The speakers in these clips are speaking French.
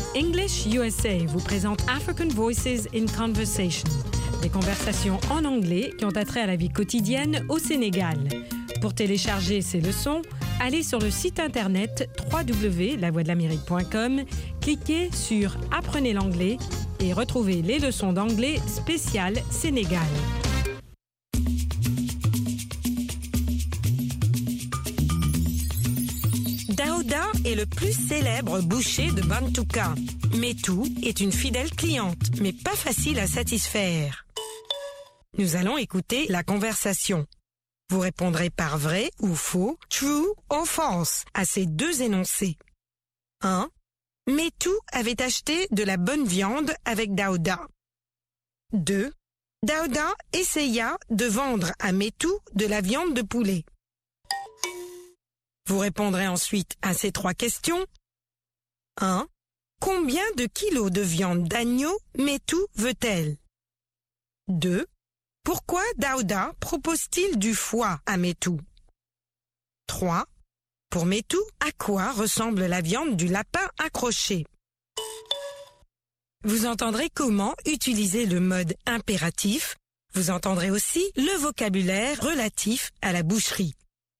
English USA vous présente African Voices in Conversation, des conversations en anglais qui ont attrait à la vie quotidienne au Sénégal. Pour télécharger ces leçons, allez sur le site internet www.lavoixdelamérique.com, cliquez sur « Apprenez l'anglais » et retrouvez les leçons d'anglais spéciales Sénégal. Daouda est le plus célèbre boucher de Bantouka. Metou est une fidèle cliente, mais pas facile à satisfaire. Nous allons écouter la conversation. Vous répondrez par vrai ou faux, true ou false, à ces deux énoncés. 1. Metou avait acheté de la bonne viande avec Daouda. 2. Daouda essaya de vendre à Metou de la viande de poulet. Vous répondrez ensuite à ces trois questions. 1. Combien de kilos de viande d'agneau Metou veut-elle? 2. Pourquoi Daouda propose-t-il du foie à Metou? 3. Pour Metou, à quoi ressemble la viande du lapin accroché? Vous entendrez comment utiliser le mode impératif. Vous entendrez aussi le vocabulaire relatif à la boucherie.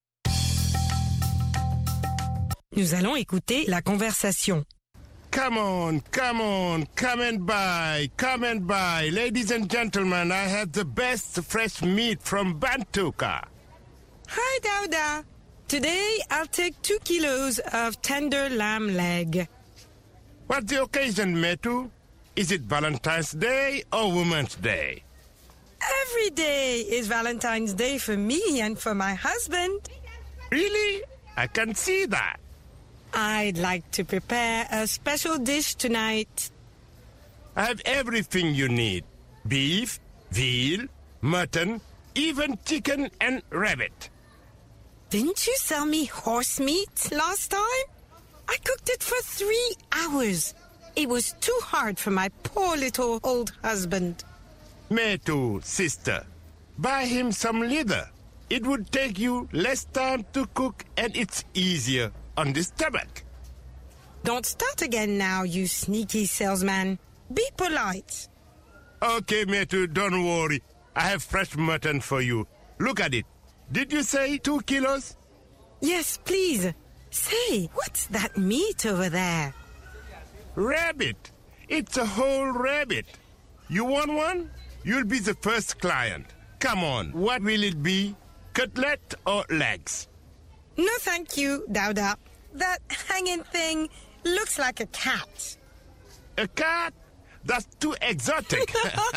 Nous allons écouter la conversation. Come on, come and buy, Ladies and gentlemen, I have the best fresh meat from Bantouka. Hi, Daouda. Today, I'll take 2 kilos of tender lamb leg. What's the occasion, Metu? Is it Valentine's Day or Women's Day? Every day is Valentine's Day for me and for my husband. Really? I can see that. I'd like to prepare a special dish tonight. I have everything you need. Beef, veal, mutton, even chicken and rabbit. Didn't you sell me horse meat last time? I cooked it for 3 hours. It was too hard for my poor little old husband. Metu, sister, buy him some leather. It would take you less time to cook and it's easier on the stomach. Don't start again now, you sneaky salesman. Be polite. Okay, Metu, don't worry. I have fresh mutton for you. Look at it. Did you say 2 kilos? Yes, please. Say, what's that meat over there? Rabbit. It's a whole rabbit. You want one? You'll be the first client. Come on, what will it be? Cutlet or legs? No, thank you, Daouda. That hanging thing looks like a cat. A cat? That's too exotic.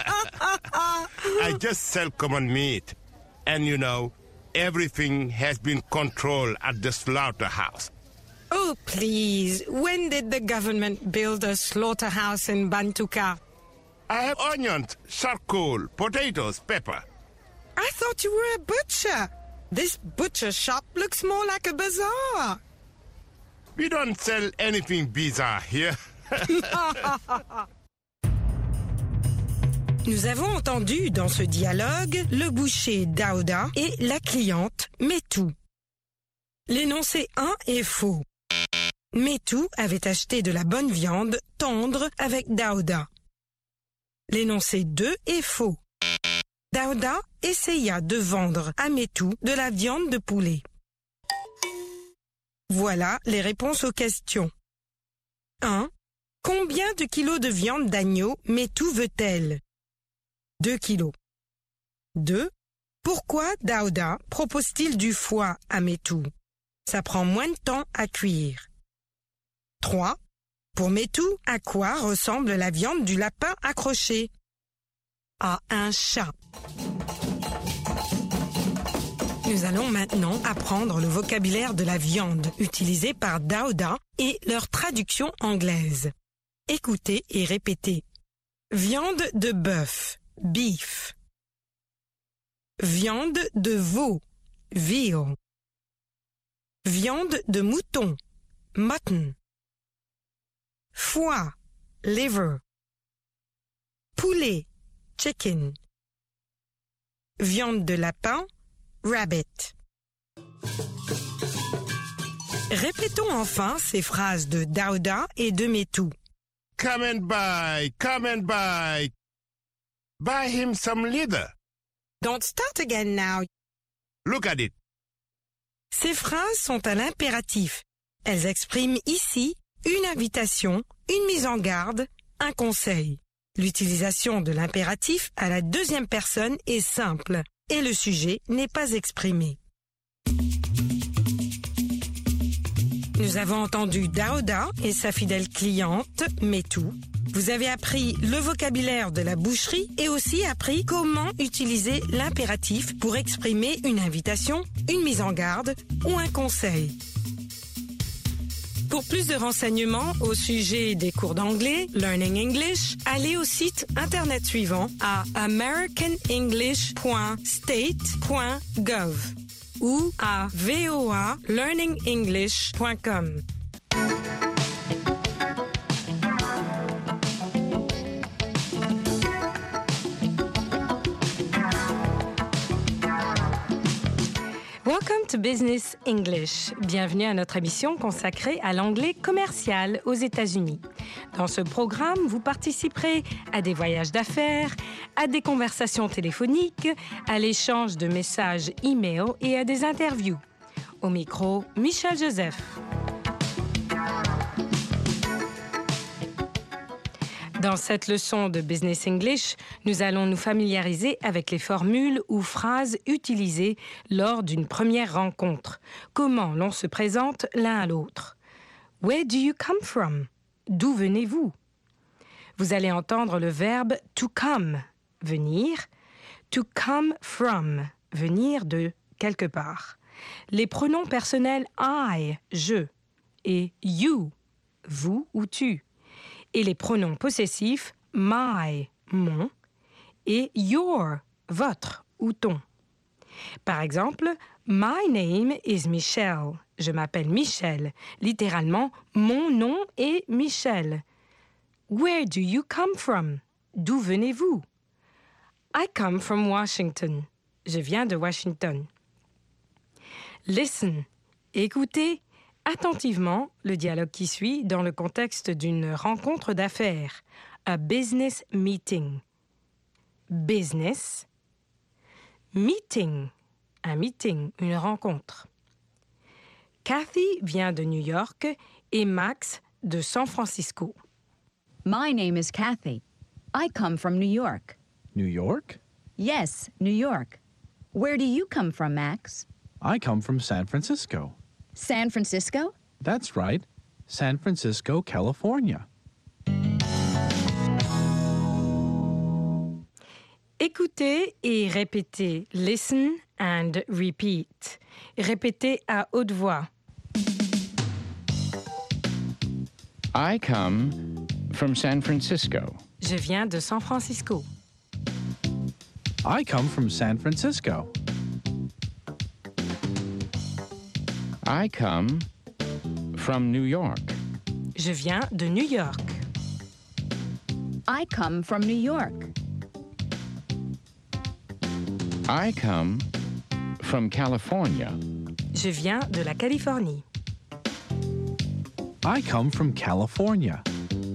I just sell common meat. And you know, everything has been controlled at the slaughterhouse. Oh, please. When did the government build a slaughterhouse in Bantouka? I have onions, charcoal, potatoes, pepper. I thought you were a butcher. This butcher shop looks more like a bazaar. We don't sell anything bizarre here. Nous avons entendu dans ce dialogue le boucher Daouda et la cliente Metou. L'énoncé 1 est faux. Metou avait acheté de la bonne viande tendre avec Daouda. L'énoncé 2 est faux. Daouda essaya de vendre à Metou de la viande de poulet. Voilà les réponses aux questions. 1. Combien de kilos de viande d'agneau Metou veut-elle? 2 kilos. 2. Pourquoi Daouda propose-t-il du foie à Metou? Ça prend moins de temps à cuire. 3. Pour Metou, à quoi ressemble la viande du lapin accroché? À un chat. Nous allons maintenant apprendre le vocabulaire de la viande utilisé par Daouda et leur traduction anglaise. Écoutez et répétez. Viande de bœuf, beef. Viande de veau, veal. Viande de mouton, mutton. Foie, liver. Poulet, chicken. Viande de lapin, rabbit. Répétons enfin ces phrases de Daouda et de Metou. come and buy, come and buy. Buy him some leather. Don't start again now. Look at it. Ces phrases sont à l'impératif. Elles expriment ici une invitation, une mise en garde, un conseil. L'utilisation de l'impératif à la deuxième personne est simple et le sujet n'est pas exprimé. Nous avons entendu Daouda et sa fidèle cliente, Metou. Vous avez appris le vocabulaire de la boucherie et aussi appris comment utiliser l'impératif pour exprimer une invitation, une mise en garde ou un conseil. Pour plus de renseignements au sujet des cours d'anglais, Learning English, allez au site internet suivant à americanenglish.state.gov ou à voalearningenglish.com. Welcome to Business English. Bienvenue à notre émission consacrée à l'anglais commercial aux États-Unis. Dans ce programme, vous participerez à des voyages d'affaires, à des conversations téléphoniques, à l'échange de messages e-mail et à des interviews. Au micro, Michel Joseph. Dans cette leçon de Business English, nous allons nous familiariser avec les formules ou phrases utilisées lors d'une première rencontre. Comment l'on se présente l'un à l'autre. Where do you come from? D'où venez-vous? Vous allez entendre le verbe to come, venir, to come from, venir de quelque part. Les pronoms personnels I, je, et you, vous ou tu. Et les pronoms possessifs my, mon, et your, votre ou ton. Par exemple, my name is Michelle. Je m'appelle Michel. Littéralement, mon nom est Michel. Where do you come from? D'où venez-vous? I come from Washington. Je viens de Washington. Listen. Écoutez attentivement le dialogue qui suit dans le contexte d'une rencontre d'affaires, a business meeting. Business, meeting, un meeting, une rencontre. Kathy vient de New York et Max de San Francisco. My name is Kathy. I come from New York. New York? Yes, New York. Where do you come from, Max? I come from San Francisco. San Francisco? That's right. San Francisco, California. Écoutez et répétez. Listen and repeat. Répétez à haute voix. I come from San Francisco. Je viens de San Francisco. I come from San Francisco. I come from New York. Je viens de New York. I come from New York. I come from California. Je viens de la Californie. I come from California.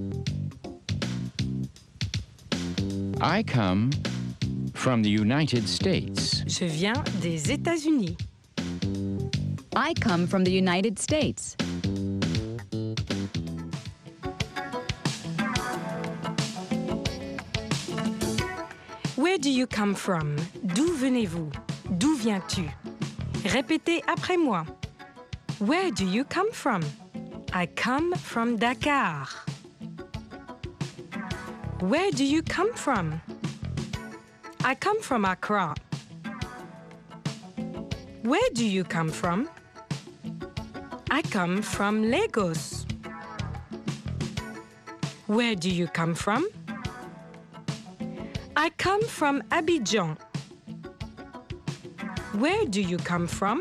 I come from the United States. Je viens des États-Unis. I come from the United States. Where do you come from? D'où venez-vous? D'où viens-tu? Répétez après moi. Where do you come from? I come from Dakar. Where do you come from? I come from Accra. Where do you come from? I come from Lagos. Where do you come from? I come from Abidjan. Where do you come from?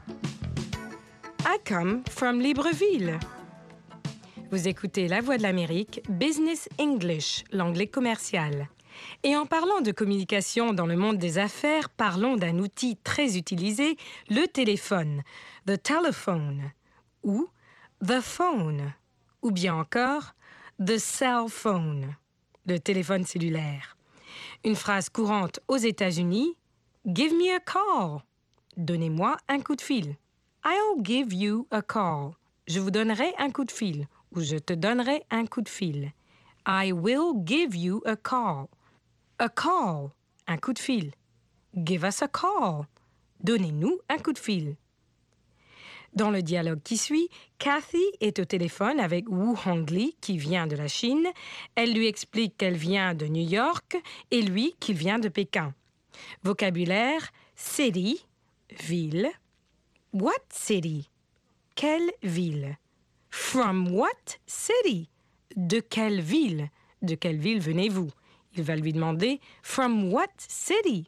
I come from Libreville. Vous écoutez La Voix de l'Amérique, Business English, l'anglais commercial. Et en parlant de communication dans le monde des affaires, parlons d'un outil très utilisé, le téléphone, the telephone, ou the phone, ou bien encore The cell phone, le téléphone cellulaire. Une phrase courante aux États-Unis, give me a call. Donnez-moi un coup de fil. I'll give you a call. Je vous donnerai un coup de fil ou je te donnerai un coup de fil. I will give you a call. A call, un coup de fil. Give us a call. Donnez-nous un coup de fil. Dans le dialogue qui suit, Kathy est au téléphone avec Woo Hong-lee qui vient de la Chine. Elle lui explique qu'elle vient de New York et lui qu'il vient de Pékin. Vocabulaire, city, ville. What city? Quelle ville? From what city? De quelle ville? De quelle ville venez-vous? Il va lui demander From what city?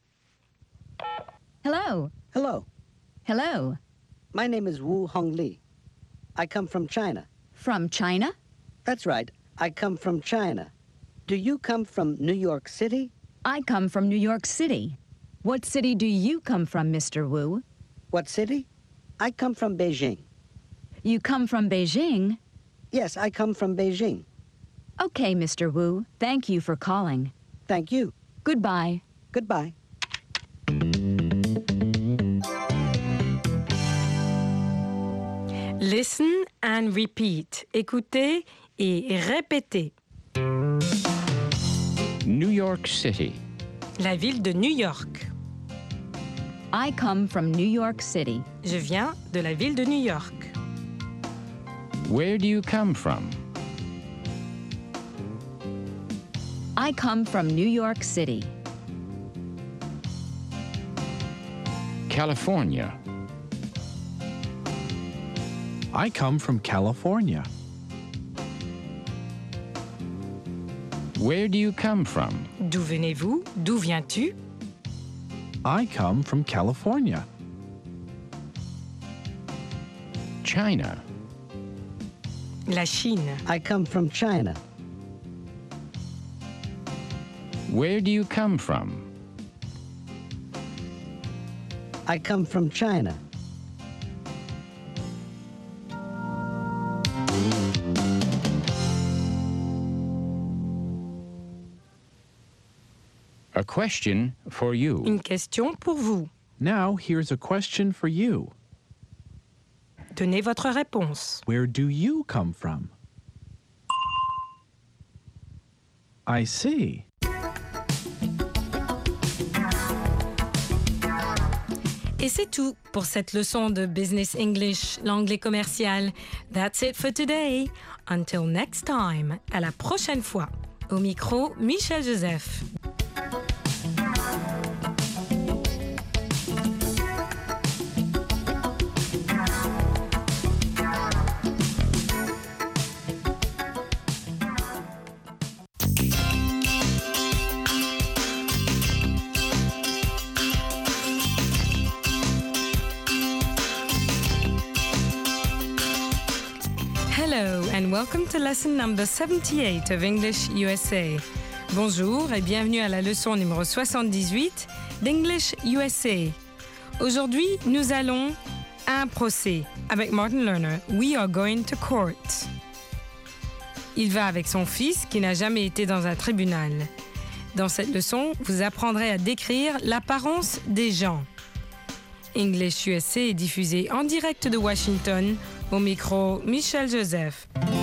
Hello. Hello, Hello. my name is Woo Hong-lee. I come from China. From China? That's right, I come from China. Do you come from New York City? I come from New York City. What city do you come from, Mr. Wu? What city? I come from Beijing. You come from Beijing? Yes, I come from Beijing. Okay, Mr. Wu. Thank you for calling. Thank you. Goodbye. Goodbye. Listen and repeat. Écoutez et répétez. New York City. La ville de New York. I come from New York City. Je viens de la ville de New York. Where do you come from? I come from New York City. California. I come from California. Where do you come from? D'où venez-vous? D'où viens-tu? I come from California. China. La Chine. I come from China. Where do you come from? I come from China. A question for you. Une question pour vous. Now, here's a question for you. Donnez votre réponse. Where do you come from? I see. Et c'est tout pour cette leçon de Business English, l'anglais commercial. That's it for today. Until next time. À la prochaine fois. Au micro, Michel Joseph. Hello and welcome to lesson number 78 of English USA. Bonjour et bienvenue à la leçon numéro 78 d'English USA. Aujourd'hui, nous allons à un procès. Avec Martin Lerner, we are going to court. Il va avec son fils qui n'a jamais été dans un tribunal. Dans cette leçon, vous apprendrez à décrire l'apparence des gens. English USA est diffusé en direct de Washington. Au micro, Michel Joseph.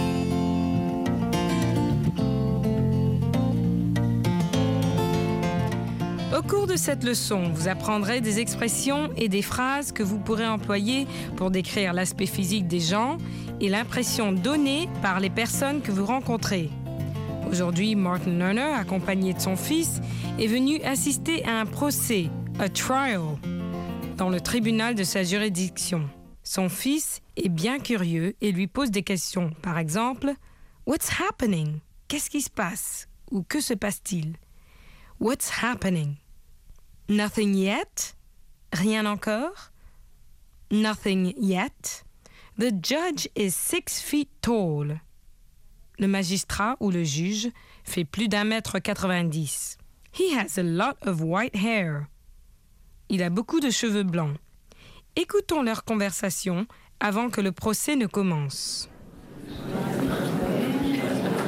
Au cours de cette leçon, vous apprendrez des expressions et des phrases que vous pourrez employer pour décrire l'aspect physique des gens et l'impression donnée par les personnes que vous rencontrez. Aujourd'hui, Martin Lerner, accompagné de son fils, est venu assister à un procès, a trial, dans le tribunal de sa juridiction. Son fils est bien curieux et lui pose des questions. Par exemple, « What's happening ?» Qu'est-ce qui se passe? Ou que se passe-t-il? What's happening? Nothing yet? Rien encore? Nothing yet? The judge is 6 feet tall. Le magistrat ou le juge fait plus d'1,90 m. He has a lot of white hair. Il a beaucoup de cheveux blancs. Écoutons leur conversation avant que le procès ne commence.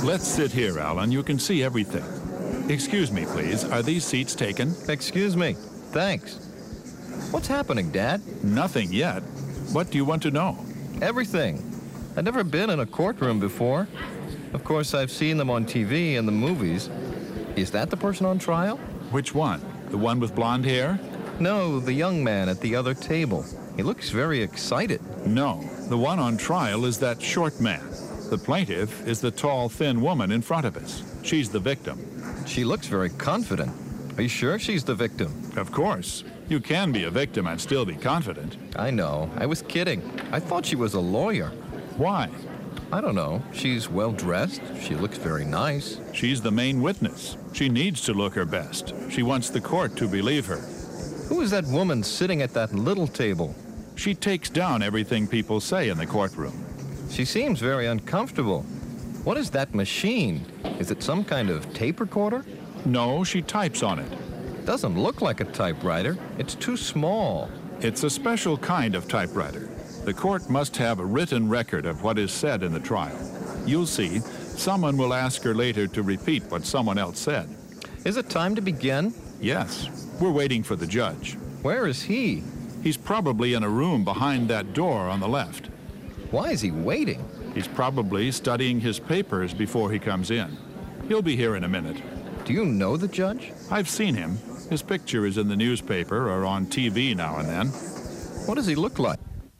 Let's sit here, Alan. You can see everything. Excuse me, please. Are these seats taken? Excuse me. Thanks. What's happening, Dad? Nothing yet. What do you want to know? Everything. I've never been in a courtroom before. Of course, I've seen them on TV and the movies. Is that the person on trial? Which one? The one with blonde hair? No, the young man at the other table. He looks very excited. No, the one on trial is that short man. The plaintiff is the tall, thin woman in front of us. She's the victim. She looks very confident. Are you sure she's the victim? Of course. You can be a victim and still be confident. I know. I was kidding. I thought she was a lawyer. Why? I don't know. She's well dressed. She looks very nice. She's the main witness. She needs to look her best. She wants the court to believe her. Who is that woman sitting at that little table? She takes down everything people say in the courtroom. She seems very uncomfortable. What is that machine? Is it some kind of tape recorder? No, she types on it. Doesn't look like a typewriter. It's too small. It's a special kind of typewriter. The court must have a written record of what is said in the trial. You'll see, someone will ask her later to repeat what someone else said. Is it time to begin? Yes. We're waiting for the judge. Where is he? He's probably in a room behind that door on the left. Why is he waiting? He's probably studying his papers before he comes in. He'll be here in a minute. Do you know the judge? I've seen him. His picture is in the newspaper or on TV now and then. What does he look like?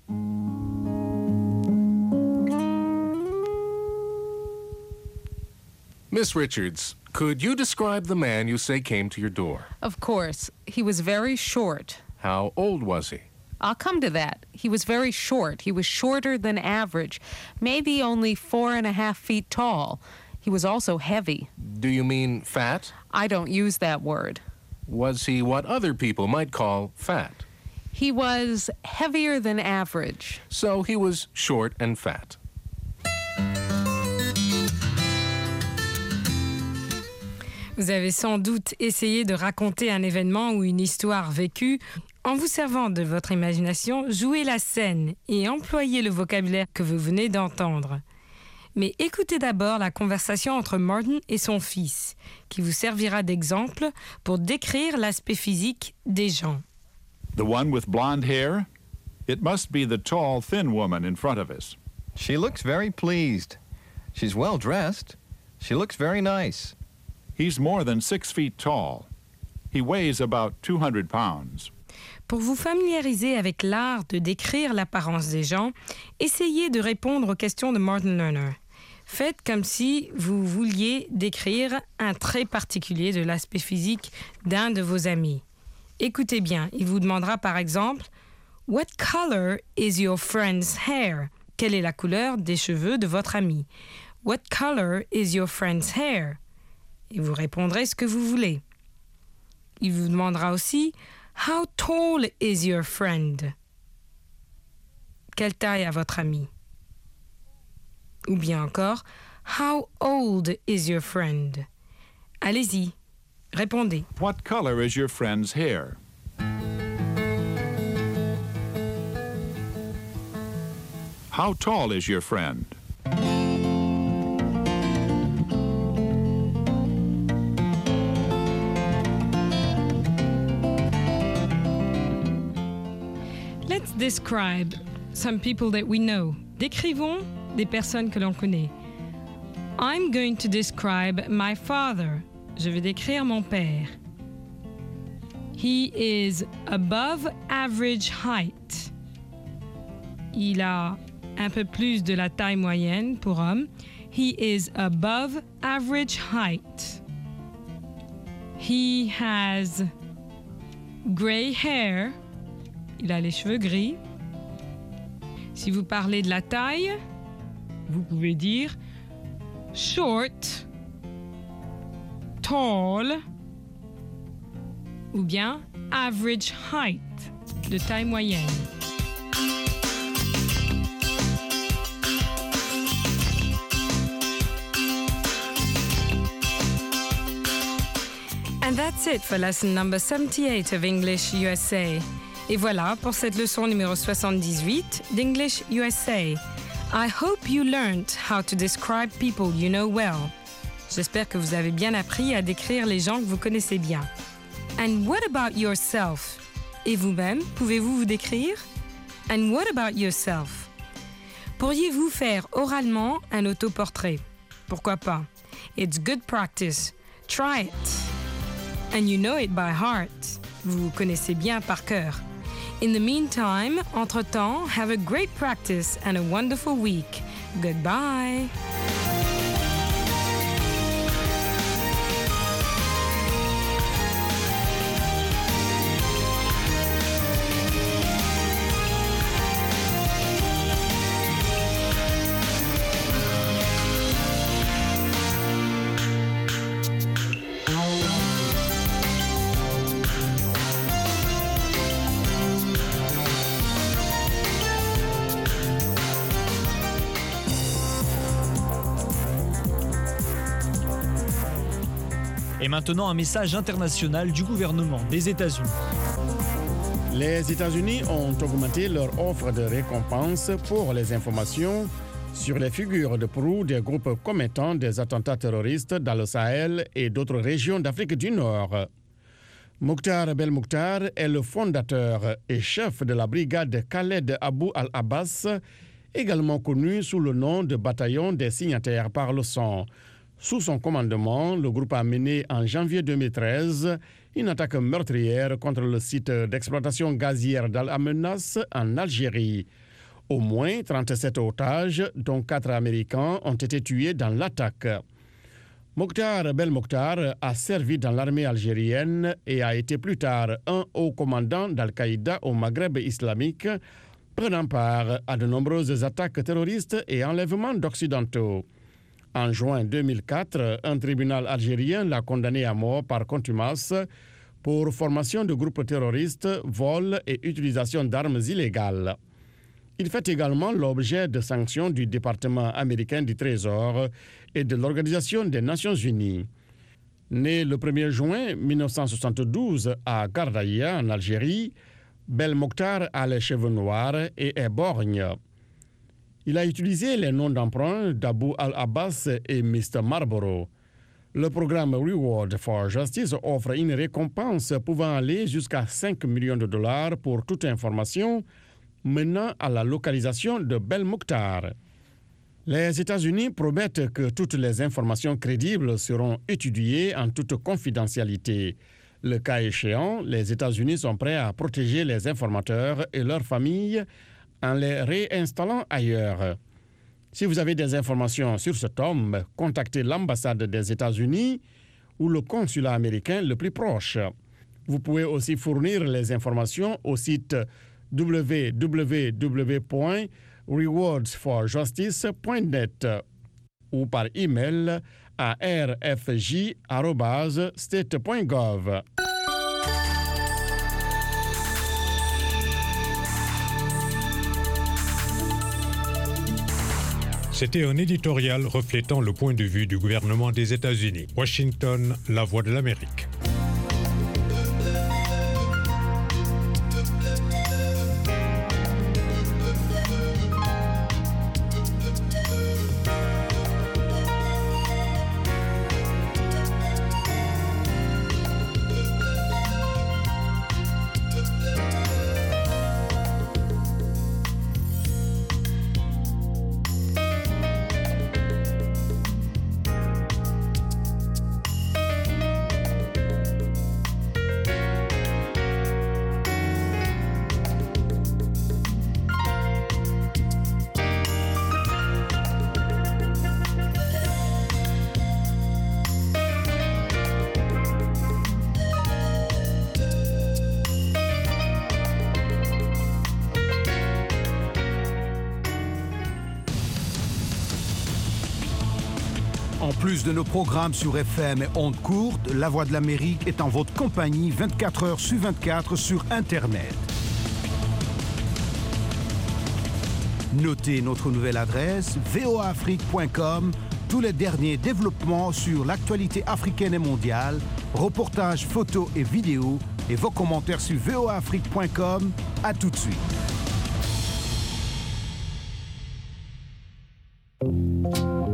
Miss Richards, could you describe the man you say came to your door? Of course. He was very short. How old was he? I'll come to that. He was very short. He was shorter than average, maybe only 4.5 feet tall. He was also heavy. Do you mean fat? I don't use that word. Was he what other people might call fat? He was heavier than average. So he was short and fat. Vous avez sans doute essayé de raconter un événement ou une histoire vécue. En vous servant de votre imagination, jouez la scène et employez le vocabulaire que vous venez d'entendre. Mais écoutez d'abord la conversation entre Martin et son fils, qui vous servira d'exemple pour décrire l'aspect physique des gens. The one with blonde hair? It must be the tall, thin woman in front of us. She looks very pleased. She's well dressed. She looks very nice. He's more than 6 feet tall. He weighs about 200 pounds. Pour vous familiariser avec l'art de décrire l'apparence des gens, essayez de répondre aux questions de Martin Lerner. Faites comme si vous vouliez décrire un trait particulier de l'aspect physique d'un de vos amis. Écoutez bien, il vous demandera par exemple « What color is your friend's hair ?» Quelle est la couleur des cheveux de votre ami? « What color is your friend's hair ?» Et vous répondrez ce que vous voulez. Il vous demandera aussi « How tall is your friend ?» Quelle taille a votre ami? Ou bien encore « How old is your friend ?» Allez-y, répondez. What color is your friend's hair? How tall is your friend? Let's describe some people that we know. Décrivons des personnes que l'on connaît. I'm going to describe my father. Je vais décrire mon père. He is above average height. Il a un peu plus de la taille moyenne pour homme. He is above average height. He has gray hair. Il a les cheveux gris. Si vous parlez de la taille, vous pouvez dire short, tall ou bien average height, de taille moyenne. And that's it for lesson number 78 of English USA. Et voilà pour cette leçon numéro 78 d'English USA. I hope you learned how to describe people you know well. J'espère que vous avez bien appris à décrire les gens que vous connaissez bien. And what about yourself? Et vous-même, pouvez-vous vous décrire? And what about yourself? Pourriez-vous faire oralement un autoportrait? Pourquoi pas? It's good practice. Try it. And you know it by heart. Vous connaissez bien par cœur. In the meantime, entre-temps, have a great practice and a wonderful week. Goodbye. Et maintenant, un message international du gouvernement des États-Unis. Les États-Unis ont augmenté leur offre de récompense pour les informations sur les figures de proue des groupes commettant des attentats terroristes dans le Sahel et d'autres régions d'Afrique du Nord. Mokhtar Belmokhtar est le fondateur et chef de la brigade Khaled Abou al-Abbas, également connu sous le nom de bataillon des signataires par le sang. Sous son commandement, le groupe a mené en janvier 2013 une attaque meurtrière contre le site d'exploitation gazière d'Al-Amenas en Algérie. Au moins 37 otages, dont 4 Américains, ont été tués dans l'attaque. Mokhtar Belmokhtar a servi dans l'armée algérienne et a été plus tard un haut commandant d'Al-Qaïda au Maghreb islamique, prenant part à de nombreuses attaques terroristes et enlèvements d'Occidentaux. En juin 2004, un tribunal algérien l'a condamné à mort par contumace pour formation de groupes terroristes, vol et utilisation d'armes illégales. Il fait également l'objet de sanctions du département américain du Trésor et de l'Organisation des Nations Unies. Né le 1er juin 1972 à Gardaïa, en Algérie, Belmokhtar a les cheveux noirs et est borgne. Il a utilisé les noms d'emprunt d'Abou al-Abbas et Mr. Marlboro. Le programme Reward for Justice offre une récompense pouvant aller jusqu'à 5 millions de dollars pour toute information menant à la localisation de Belmokhtar. Les États-Unis promettent que toutes les informations crédibles seront étudiées en toute confidentialité. Le cas échéant, les États-Unis sont prêts à protéger les informateurs et leurs familles en les réinstallant ailleurs. Si vous avez des informations sur cet homme, contactez l'ambassade des États-Unis ou le consulat américain le plus proche. Vous pouvez aussi fournir les informations au site www.rewardsforjustice.net ou par email à rfj@state.gov. C'était un éditorial reflétant le point de vue du gouvernement des États-Unis. Washington, La Voix de l'Amérique. En plus de nos programmes sur FM et ondes courtes, La Voix de l'Amérique est en votre compagnie 24 heures sur 24 sur Internet. Notez notre nouvelle adresse voaafrique.com, tous les derniers développements sur l'actualité africaine et mondiale, reportages, photos et vidéos et vos commentaires sur voaafrique.com. À tout de suite.